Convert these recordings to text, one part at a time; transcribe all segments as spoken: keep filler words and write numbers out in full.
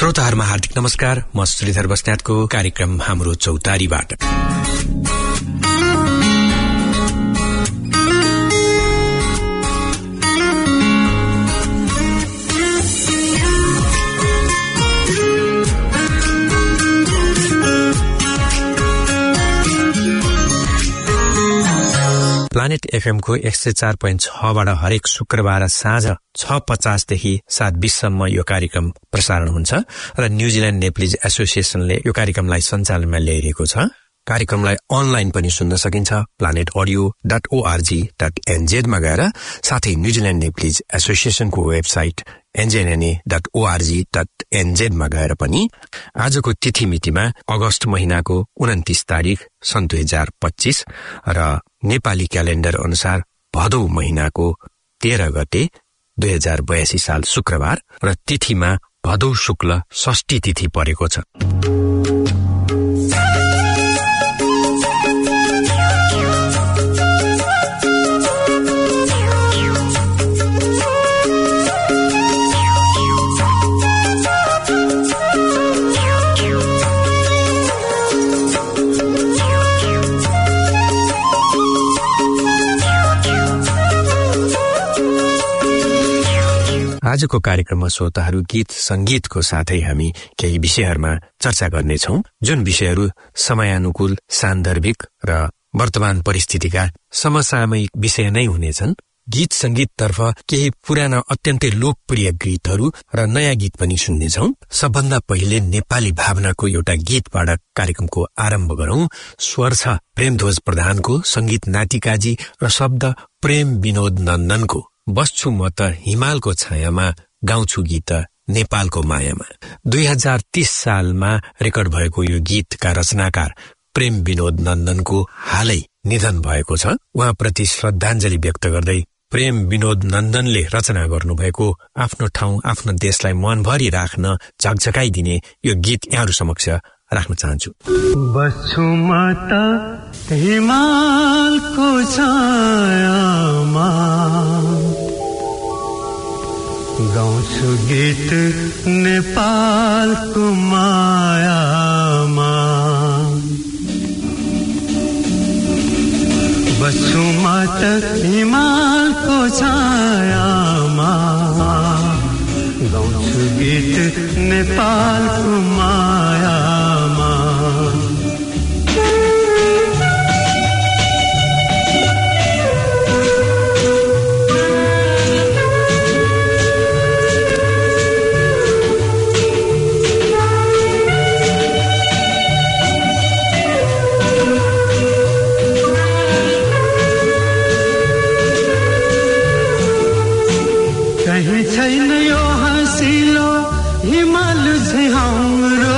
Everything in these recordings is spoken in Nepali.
श्रोताहरुमा हार्दिक नमस्कार। म श्रीधर बस्नेतको कार्यक्रम हाम्रो चौतारीबाट प्लानेट एफएम को एक सय चार दशमलव छ बाट हरेक शुक्रबार साँझ छ पचास देखि सात बीस सम्म यो कार्यक्रम प्रसारण हुन्छ र न्यूजील्यान्ड नेप्लिज एसोसिएसनले यो कार्यक्रमलाई सञ्चालनमा ल्याइरहेको छ। कार्यक्रमलाई अनलाइन पनि सुन्न सकिन्छ planet audio dot org dot n z मा गएर, साथै न्यूजील्यान्ड नेप्लिज एसोसिएसनको website n j n a dot org dot n z मा गएर पनि। आजको तिथि मितिमा अगस्त महिनाको उन्तीस तारिख सन् दुई हजार पच्चीस र नेपाली क्यालेन्डर अनुसार भदौ महिनाको तेह्र गते दुई हजार बयासी साल शुक्रबार र तिथिमा भदौ शुक्ल षष्ठी तिथि परेको छ। आजको कार्यक्रममा श्रोताहरू गीत संगीतको साथै हामी केही विषयहरूमा चर्चा गर्नेछौं, जुन विषयहरू समयानुकूल, सान्दर्भिक र वर्तमान परिस्थितिका समसामयिक विषय नै हुनेछन्। गीत संगीततर्फ केही पुराना अत्यन्तै लोकप्रिय गीतहरू र नयाँ गीत पनि सुन्नेछौं। सबभन्दा पहिले नेपाली भावनाको एउटा गीतबाट कार्यक्रमको आरम्भ गरौं। स्वर छ प्रेमध्वज प्रधानको, संगीत नाटिकाजी र शब्द प्रेम विनोद नन्दनको। बस्छु म त हिमालको छायामा, गाउँछु गीत नेपालको मायामा। दुई हजार तीस सालमा रेकर्ड भएको यो गीतका रचनाकार प्रेम विनोद नन्दनको हालै निधन भएको छ। उहाँप्रति श्रद्धाञ्जली व्यक्त गर्दै प्रेम विनोद नन्दनले रचना गर्नुभएको आफ्नो ठाउँ, आफ्नो देशलाई मनभरि राख्न, झकझकाइदिने यो गीत यहाँहरू समक्ष राख्न चाहन्छु। बस्छु म त हिमालको छायामा, गाउँछु गीत नेपालको मायामा। बस्छु म त हिमालको छायामा, गाउँछु गीत नेपालको मायामा। कहीं छैन यो हँसिलो हिमाल झै हाम्रो,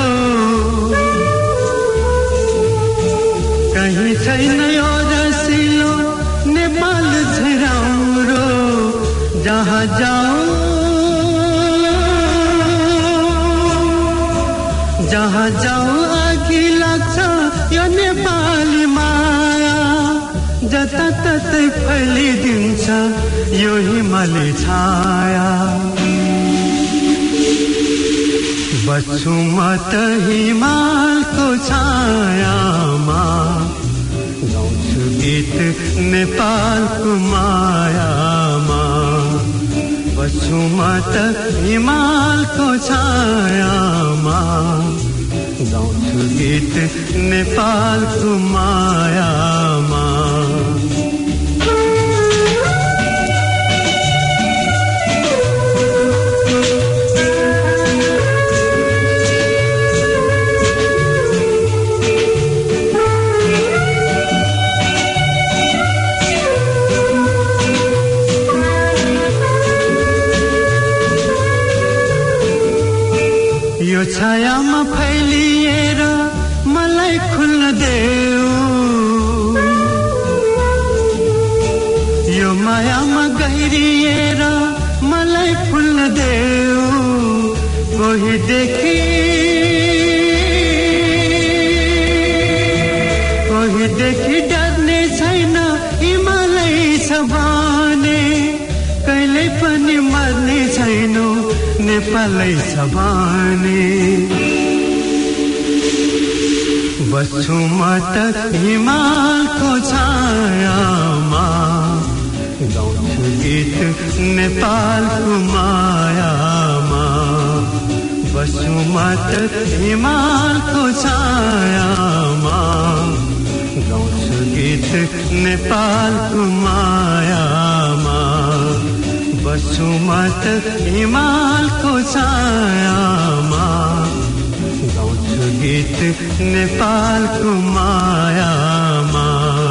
कहीं छैन यो रसिलो नेपाल झै राम्रो। जहाँ जाऊँ जहाँ जाऊँ अघि लाग्छ यो नेपाली माया, जता ततै फैलिदिन्छ यो हिमाली छाया। बस्छु म त हिमालको छायामा, गाउँछु गीत नेपालको मायामा। बस्छु म त हिमालको छायामा, गाउँछु गीत नेपालको मायामा। यो छायामा फैलिएर मलाई खुल्न देऊ, यो मायामा गहिरिएर मलाई फुल्न देऊ। कोही देखि कोही देखि डर्ने छैन, हिमालै छ भने कहिल्यै पनि मर्ने छैनौ पलै सबाने बस्छु म त हिमालको छायामा गाउँछु गीत नेपालको मायामा बस्छु म त हिमालको छायामा गाउँछु गीत नेपालको मायामा बस्छु म त हिमालको छायामा गाउँछु गीत नेपालको मायामा।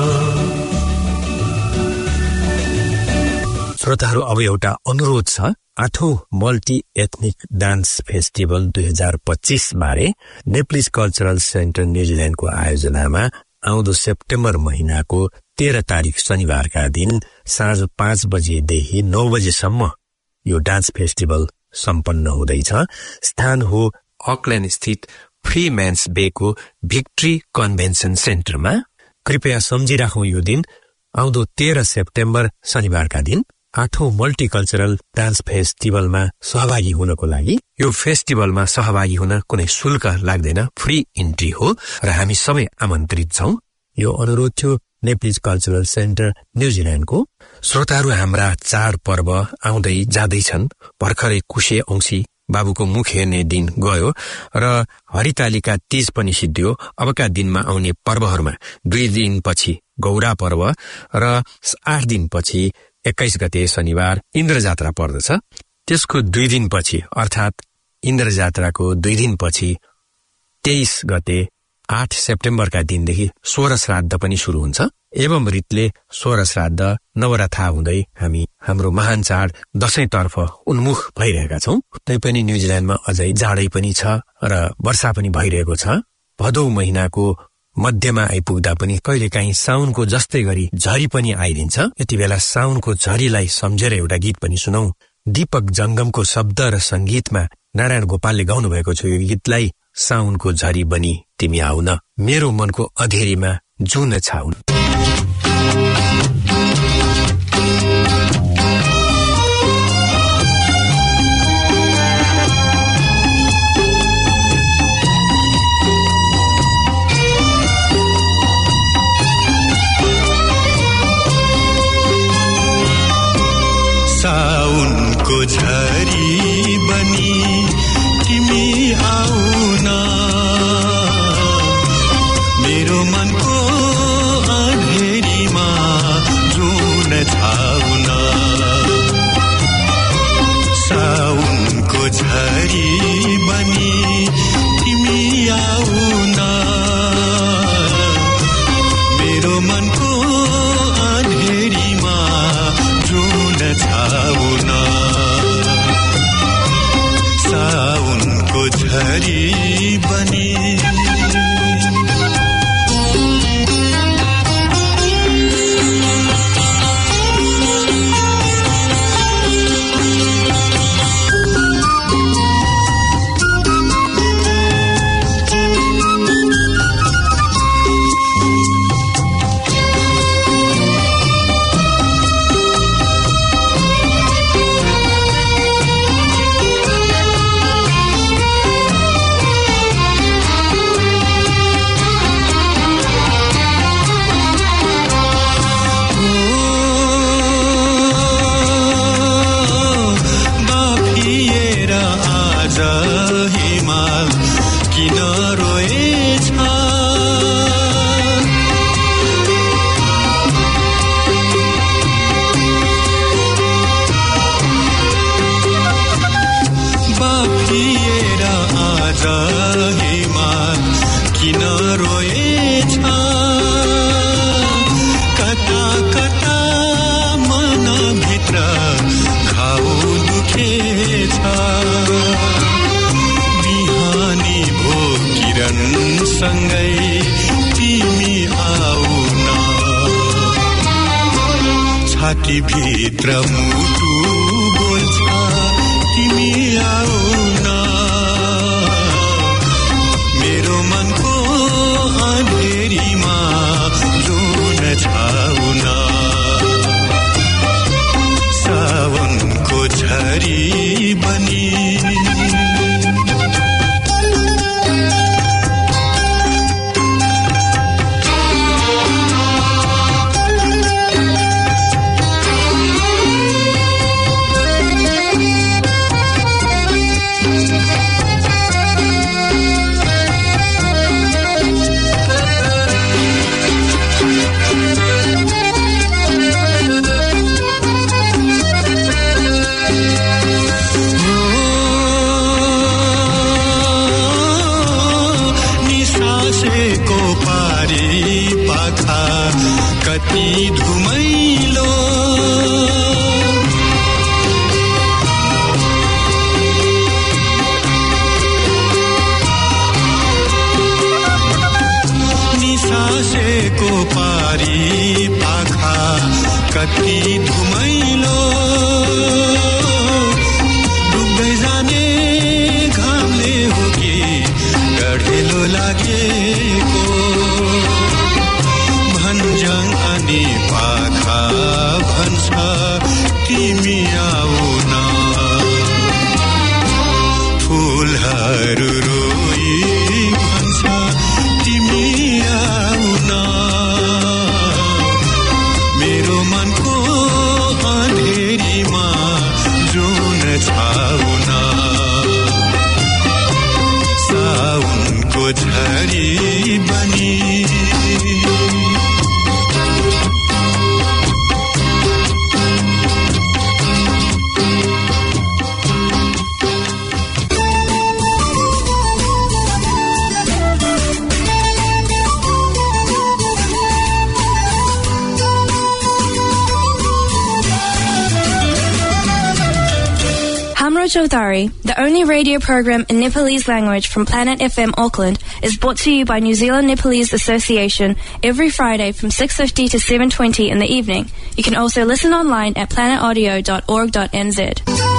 श्रोताहरू, अब एउटा अनुरोध छ। आठौं मल्टी एथनिक डान्स फेस्टिभल दुई हजार पच्चीस बारे नेप्लिज कल्चरल सेन्टर न्यूजील्याण्डको आयोजनामा आउँदो सेप्टेम्बर महिनाको तेह्र तारिक शनिबारका दिन साँझ पाँच बजेदेखि नौ बजेसम्म यो डान्स फेस्टिभल सम्पन्न हुँदैछ। स्थान हो अकल्याण्ड स्थित फ्री म्यान्स बेको भिक्ट्री कन्भेन्सन सेन्टरमा। कृपया सम्झिराखौं यो दिन आउँदो तेह्र सेप्टेम्बर शनिबारका दिन आठौं मल्टिकल्चरल डान्स फेस्टिभलमा सहभागी हुनको लागि। यो फेस्टिभलमा सहभागी हुन कुनै शुल्क लाग्दैन, फ्री इन्ट्री हो र हामी सबै आमन्त्रित छौं। यो अनुरोध थियो नेप्लिज कल्चरल सेन्टर न्यूजील्याण्डको। श्रोताहरू, हाम्रा चाड पर्व आउँदै जाँदैछन्। भर्खरै कुशे औँसी बाबुको मुख हेर्ने दिन गयो र हरितालिका तीज पनि सिद्धियो। अबका दिनमा आउने पर्वहरूमा दुई दिनपछि गौरा पर्व र आठ दिनपछि एक्काइस गते शनिबार इन्द्र जात्रा पर्दछ। त्यसको दुई दिनपछि अर्थात् इन्द्र जात्राको दुई दिनपछि तेइस गते आठ सेप्टेम्बरका दिनदेखि सोह्र श्राद्ध पनि शुरू हुन्छ। एवं रीतले सोह्र श्राद्ध नवरथा हुँदै हामी हाम्रो महान चाड दशैंतर्फ उन्मुख भइरहेका छौं। तैपनि न्यूजील्याण्डमा अझै जाडै पनि छ र वर्षा पनि भइरहेको छ। भदौ महिनाको मध्यमा आइपुग्दा पनि कहिलेकाहीँ साउनको जस्तै गरी झरी पनि आइदिन्छ। यति बेला साउनको झरीलाई सम्झेर एउटा गीत पनि सुनौ। दीपक जंगमको शब्द र संगीतमा नारायण गोपालले गाउनु भएको छ यो गीतलाई। साउनको झरी बनी तिमी आउन, मेरो मनको अधेरीमा जुन छाउन। साउनको झरी बनी तिमी आउन, मेरो मनको अँधेरीमा जुन छाउन। साउनको झरी बनी तिमी आउन, मेरो मनको अँधेरीमा जुन छाउन। साउनको झरी बनी छाती भित्र मुटु बोल्छ तिमी आउन, मेरो मनको अँधेरीमा जुन छाउन। सावनको झरी बनी निसासेको पारी पाखा कति धुमैलो निसासेको पारी पाखा कति धुमैलो डुब्दै जाने घामले हो कि गढेलो लागेको भन्ज्याङ अनि पाखा भन्छ तिमी आउन फुलहरू रोई भन्छ तिमी आउन मेरो मनको अँधेरीमा जुन छाउन साउनको झरी बनी Chowdhury, the only radio program in Nepalese language from Planet F M Auckland, is brought to you by New Zealand Nepalese Association every Friday from six fifty to seven twenty in the evening. You can also listen online at planet audio dot org dot n z.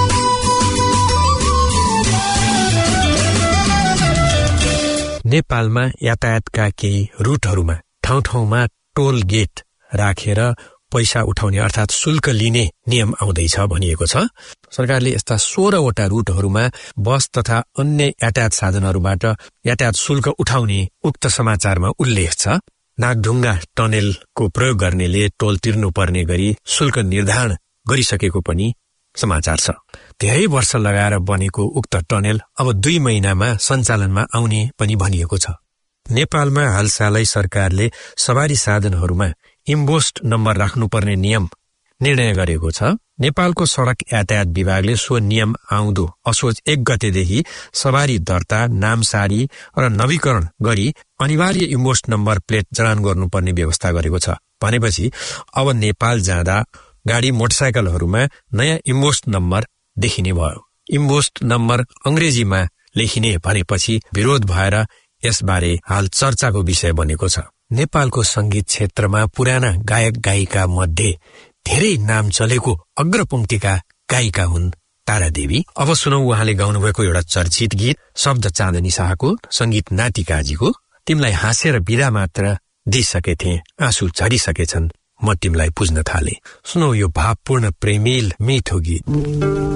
नेपालमा यातायातका केही रुटहरूमा ठाउँ ठाउँमा टोल गेट राखेर पैसा उठाउने अर्थात शुल्क लिने नियम आउँदैछ भनिएको छ। सरकारले यस्ता सोह्रवटा रुटहरूमा बस तथा अन्य यातायात साधनहरूबाट यातायात शुल्क उठाउने उक्त समाचारमा उल्लेख छ। नागढुङ्गा टनेलको प्रयोग गर्नेले टोल तिर्नुपर्ने गरी शुल्क निर्धारण गरिसकेको पनि समाचार छ। धेरै वर्ष लगाएर बनेको उक्त टनेल अब दुई महिनामा सञ्चालनमा आउने पनि भनिएको छ। नेपालमा हालसालै सरकारले सवारी साधनहरूमा इम्बोस्ट नम्बर राख्नुपर्ने नियम निर्णय गरेको छ। नेपालको सड़क यातायात विभागले सो नियम आउँदो असोज एक गतेदेखि सवारी दर्ता, नामसारी र नवीकरण गरी अनिवार्य इम्बोस्ट नम्बर प्लेट जडान गर्नुपर्ने व्यवस्था गरेको छ। भनेपछि अब नेपाल जाँदा गाडी मोटरसाइकलहरूमा नयाँ इम्बोस्ट नम्बर देखिने भयो। इम्बोस्ट नम्बर अंग्रेजीमा लेखिने भनेपछि विरोध भएर यसबारे हाल चर्चाको विषय बनेको छ। नेपालको संगीत क्षेत्रमा पुराना गायक गायिका मध्ये धेरै नाम चलेको अग्रपंक्तिका गायिका हुन् तारा देवी। अब सुनौ उहाँले गाउनुभएको एउटा चर्चित गीत, शब्द चाँदनी शाहको, संगीत नातिकाजीको। तिमीलाई हाँसेर बिदा मात्र दिइसकेथे, आँसु झरिसकेछन्, म तिमीलाई पुज्न थाले। सुनौ यो भावपूर्ण प्रेमिल मिठो गीत।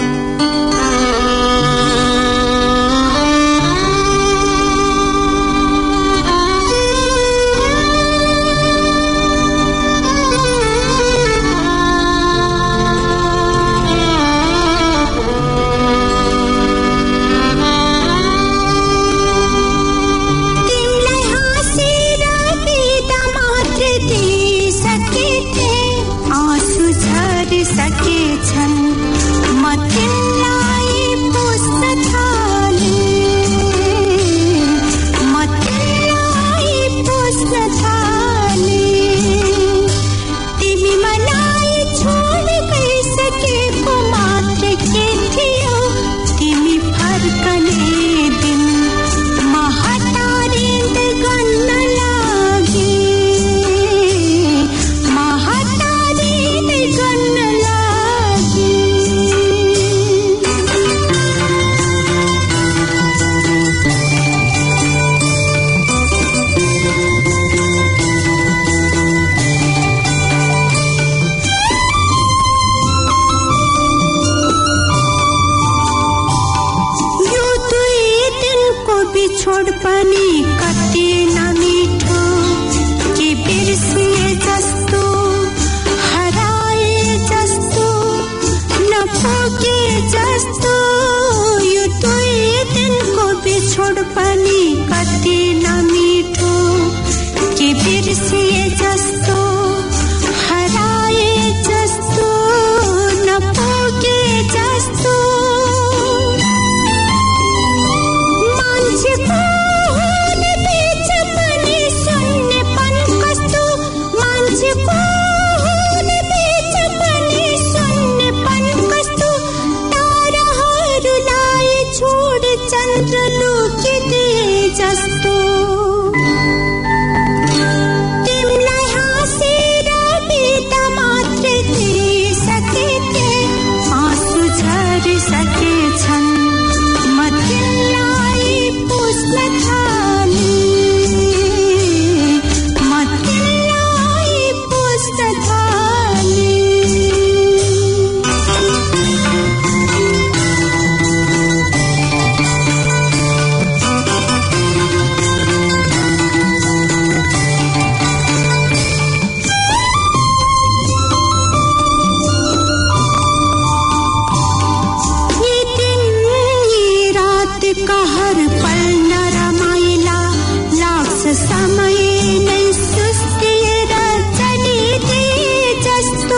समय नै सुस्तिएर चलिदिए जस्तो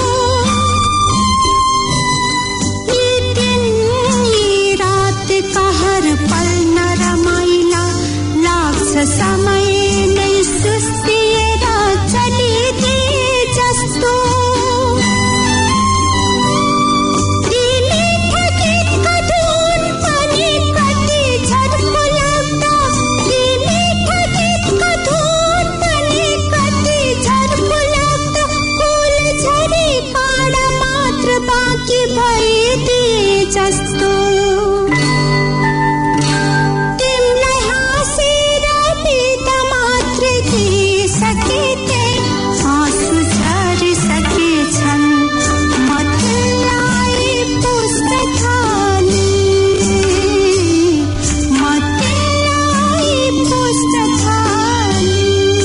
यी दिन यी रातका हर पल नरमाइला लाग्छ समय नै सुस्तिएर चलिदिए जस्तो जस्तो तिमीलाई हाँसेर बिदा मात्र दिइसके आँसु झरिसकेछन् म तिमीलाई पुस्न थाले म तिमीलाई पुस्न थाले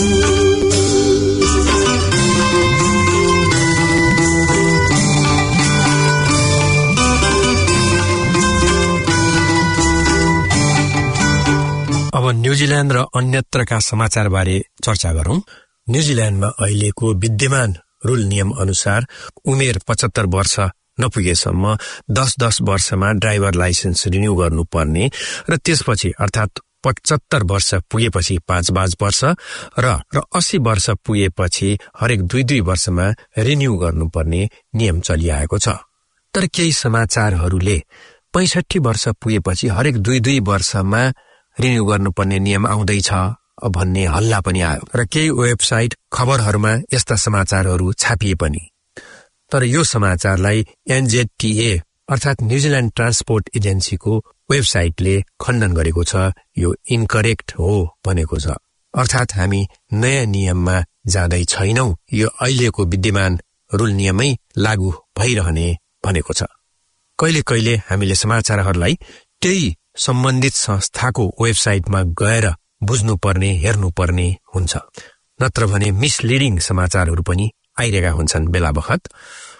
अब न्युजिल्यान्ड र अन्यत्रका समाचारबारे चर्चा गरौं। न्युजिल्यान्डमा अहिलेको विद्यमान रूल नियम अनुसार उमेर पचहत्तर वर्ष नपुगेसम्म दस दस वर्षमा ड्राइभर लाइसेन्स रिन्यू गर्नुपर्ने र त्यसपछि अर्थात् पचहत्तर वर्ष पुगेपछि पाँच पाँच वर्ष र र अस्सी वर्ष पुगेपछि हरेक दुई दुई वर्षमा रिन्यू गर्नुपर्ने नियम चलिआएको छ। तर केही समाचारहरूले पैंसठी वर्ष पुगेपछि हरेक दुई दुई वर्षमा रिन्यू गर्नुपर्ने नियम आउँदैछ भन्ने हल्ला पनि आयो र केही वेबसाइट खबरहरूमा यस्ता समाचारहरू छापिए पनि। तर यो समाचारलाई एनजेडटीए अर्थात् न्युजिल्यान्ड ट्रान्सपोर्ट एजेन्सीको वेबसाइटले खण्डन गरेको छ। यो इनकरेक्ट हो भनेको छ, अर्थात् हामी नयाँ नियममा जाँदै छैनौं, यो अहिलेको विद्यमान रूल नियमै लागू भइरहने भनेको छ। कहिले कहिले हामीले समाचारहरूलाई त्यही सम्बन्धित संस्थाको वेबसाइटमा गएर बुझ्नुपर्ने हेर्नुपर्ने हुन्छ, नत्र भने मिसलिडिङ समाचारहरू पनि आइरहेका हुन्छन् बेला बखत।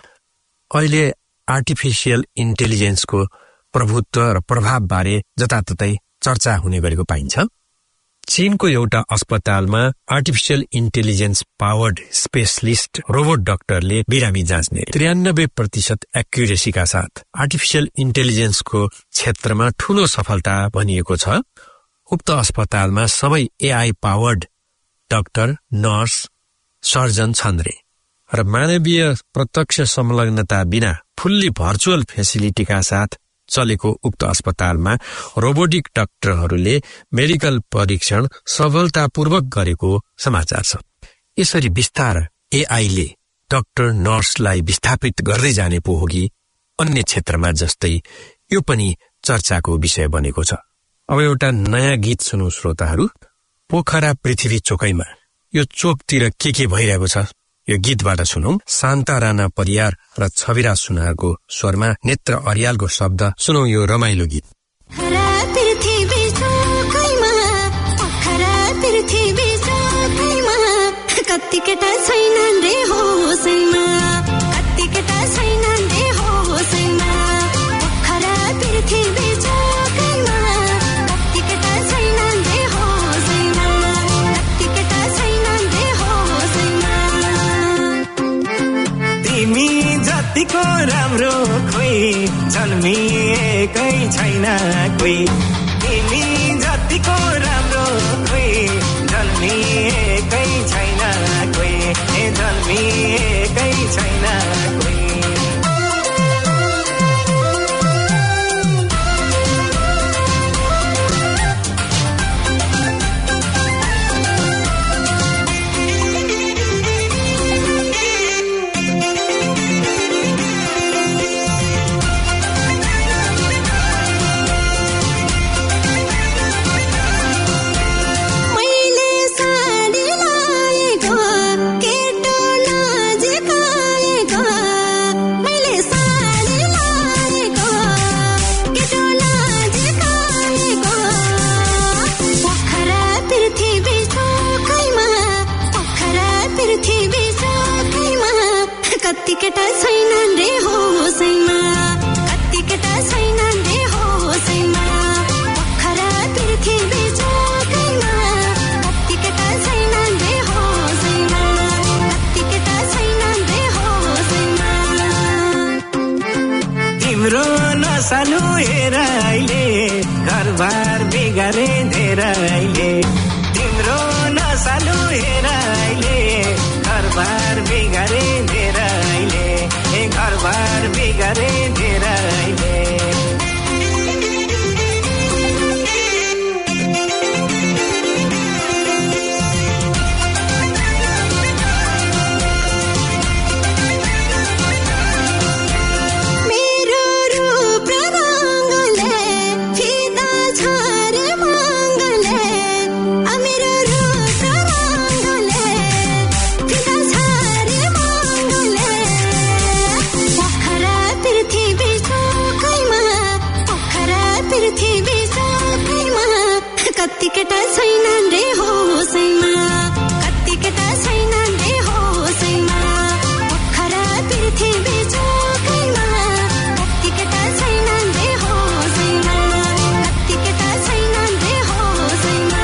अहिले आर्टिफिसियल इन्टेलिजेन्सको प्रभुत्व र प्रभावबारे जताततै चर्चा हुने गरेको पाइन्छ। चीनको एउटा अस्पतालमा artificial intelligence powered specialist robot डाक्टरले बिरामी जाँच्ने त्रियानब्बे प्रतिशत एक्युरेसीका साथ आर्टिफिसियल इन्टेलिजेन्सको क्षेत्रमा ठूलो सफलता भनिएको छ। उक्त अस्पतालमा सबै AI powered doctor, nurse, surgeon छन् रे र मानवीय प्रत्यक्ष संलग्नता बिना फुल्ली भर्चुअल फेसिलिटीका साथ चलेको उक्त अस्पतालमा रोबोटिक डाक्टरहरूले मेडिकल परीक्षण सफलतापूर्वक गरेको समाचार छ। यसरी विस्तार एआईले डाक्टर नर्सलाई विस्थापित गर्दै जाने पो हो कि अन्य क्षेत्रमा जस्तै यो पनि चर्चाको विषय बनेको छ। अब एउटा नयाँ गीत सुनौ श्रोताहरू। पोखरा पृथ्वी चोकैमा, यो चोकतिर के के भइरहेको छ यो गीतबाट सुनौ। शान्ता राणा परियार र छविराज सुनारको स्वरमा नेत्र अर्यालको शब्द सुनौ यो रमाइलो गीत। कति केटा छैनन् रे होसैमा, कति केटा छैनन् रे होसैमा, पोखरा पृथ्वी चोकैमा, कति केटा छैनन् रे होसैमा, कति केटा छैनन् रे होसैमा। तिमी जतिको राम्रो खोइ जन्मिएकै छैन कोही, तिमी जतिको राम्रो खोइ जन्मिएकै छैन कोही, जन्मिएकै छैन कोही। कति केटा छैनन् रे होसैमा, कति केटा छैनन् रे होसैमा, पोखरा पृथ्वी चोकैमा, कति केटा छैनन् नसालु हेर अहिले घरबार बिगारे धेरैले तिम्रो नसालु हेर अहिले घरबार बिगारे धेरैले ए घरबार बिगारे धेरैले कति केटा छैनन् रे होसैमा कति केटा छैनन् रे होसैमा पोखरा पृथ्वी चोकैमा कति केटा छैनन् रे होसैमा कति केटा छैनन् रे होसैमा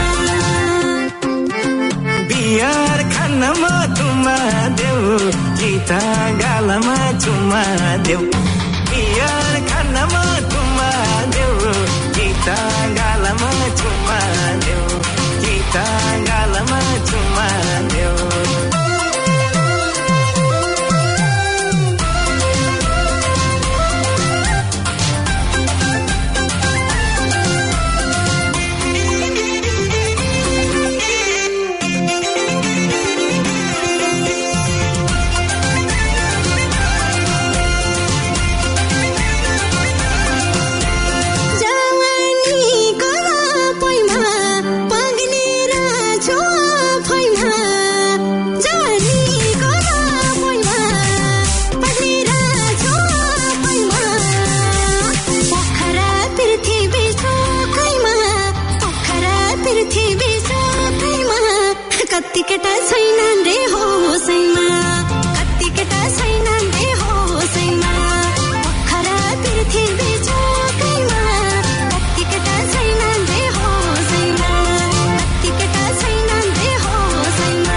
बिहार खानमा चुम्मा देऊ गीता गालामा चुम्मा देऊ बिहार खानमा चुम्मा देऊ गीता गालामा चुम्मा देऊ गीता गालामा चुम्मा देऊ कति केटा छैनन् रे होसैमा कति केटा छैनन् रे होसैमा पोखरा पृथ्वी चोकैमा कति केटा छैनन् रे होसैमा कति केटा छैनन् रे होसैमा।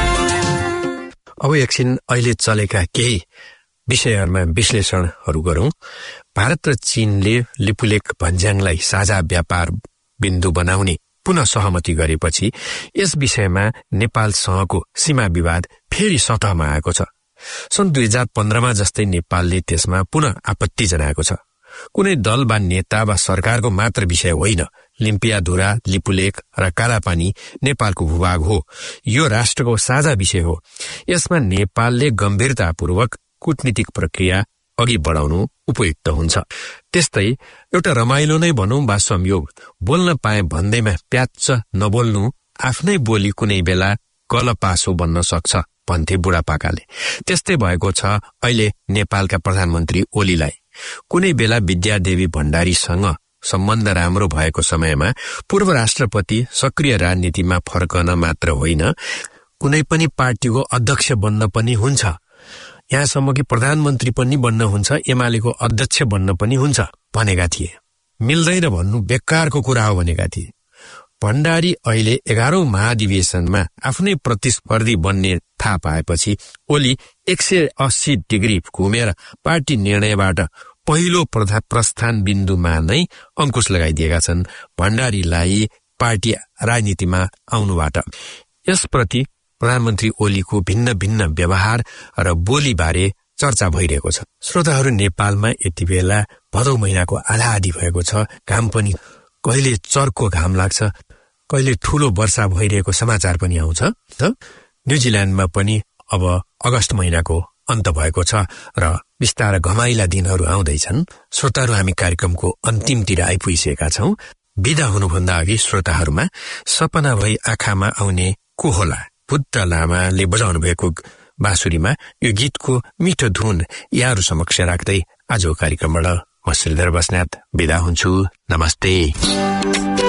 अब एकछिन अहिले चलेका केही विषयहरूमा विश्लेषणहरू गरौं। भारत र चीनले लिपुलेख भन्ज्याङलाई साझा व्यापार बिन्दु बनाउने पुनः सहमति गरेपछि यस विषयमा नेपालसँगको सीमा विवाद फेरि सतहमा आएको छ। सन् दुई हजार पन्ध्रमा जस्तै नेपालले त्यसमा पुनः आपत्ति जनाएको छ। कुनै दल वा नेता वा सरकारको मात्र विषय होइन। लिम्पियाधुरा, लिपुलेख र कालापानी नेपालको भूभाग हो। यो राष्ट्रको साझा विषय हो। यसमा नेपालले गम्भीरतापूर्वक कूटनीतिक प्रक्रिया अघि बढाउनु उपयुक्त हुन्छ। त्यस्तै एउटा रमाइलो नै भनौं वा संयोग, बोल्न पाए भन्दैमा प्याच्च नबोल्नु आफ्नै बोली कुनै बेला गलपासो बन्न सक्छ भन्थे बुढापाकाले। त्यस्तै भएको छ अहिले नेपालका प्रधानमन्त्री ओलीलाई। कुनै बेला विद्यादेवी भण्डारीसँग सम्बन्ध राम्रो भएको समयमा पूर्व राष्ट्रपति सक्रिय राजनीतिमा फर्कन मात्र होइन, कुनै पनि पार्टीको अध्यक्ष बन्न पनि हुन्छ। यहाँसम्म कि प्रधानमन्त्री पनि बन्न हुन्छ, एमालेको अध्यक्ष बन्न पनि हुन्छ भनेका थिए। मिल्दैन भन्नु बेकारको कुरा हो भनेका थिए। भण्डारी अहिले एघारौं महाधिवेशनमा आफ्नै प्रतिस्पर्धी बन्ने थाहा पाएपछि ओली एक सय अस्सी डिग्री घुमेर पार्टी निर्णयबाट पहिलो प्रस्थान बिन्दुमा नै अंकुश लगाइदिएका छन् भण्डारीलाई पार्टी राजनीतिमा आउनुबाट। यसप्रति प्रधानमन्त्री ओलीको भिन्न भिन्न व्यवहार र बोली बारे चर्चा भइरहेको छ। श्रोताहरू, नेपालमा यति बेला भदौ महिनाको आधा आधी भएको छ। घाम पनि कहिले चर्को घाम लाग्छ, कहिले ठूलो वर्षा भइरहेको समाचार पनि आउँछ। न्यूजील्याण्डमा पनि अब अगस्त महिनाको अन्त भएको छ र बिस्तारै घमाइला दिनहरू आउँदैछन्। श्रोताहरू, हामी कार्यक्रमको अन्तिमतिर आइपुगिसकेका छौं। बिदा हुनुभन्दा अघि श्रोताहरूमा सपना भई आँखामा आउने को होला बुद्ध लामाले बजाउनु भएको बाँसुरीमा यो गीतको मिठो धुन यहाँहरू समक्ष राख्दै आजको कार्यक्रमबाट म श्रीधर बस्नेत बिदा हुन्छु। नमस्ते।